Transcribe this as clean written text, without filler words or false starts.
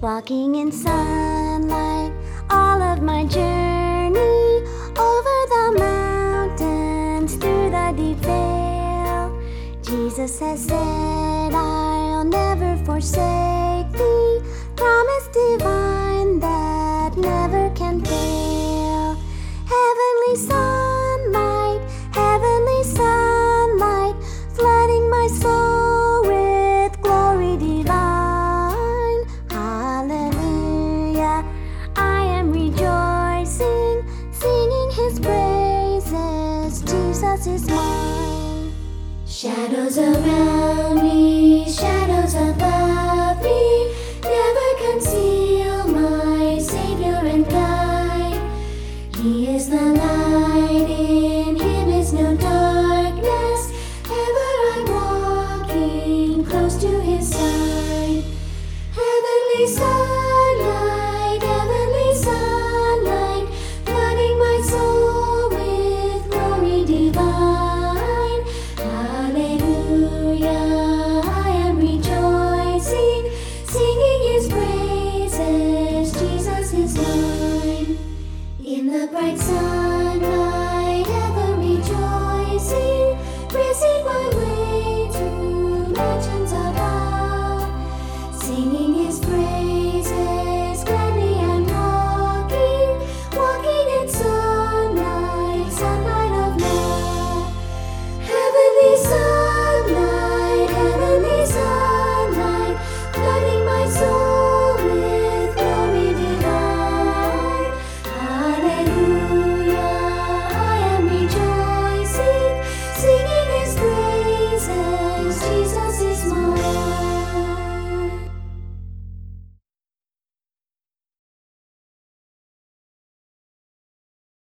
walking in sunlight all of my journey, over the mountains, through the deep vale. Jesus has said, I'll never forsake thee, promise divine that never can fail. Heavenly sunlight, flooding my soul with glory divine. Hallelujah, I am rejoicing, singing his praises. Jesus is mine. Shadows around me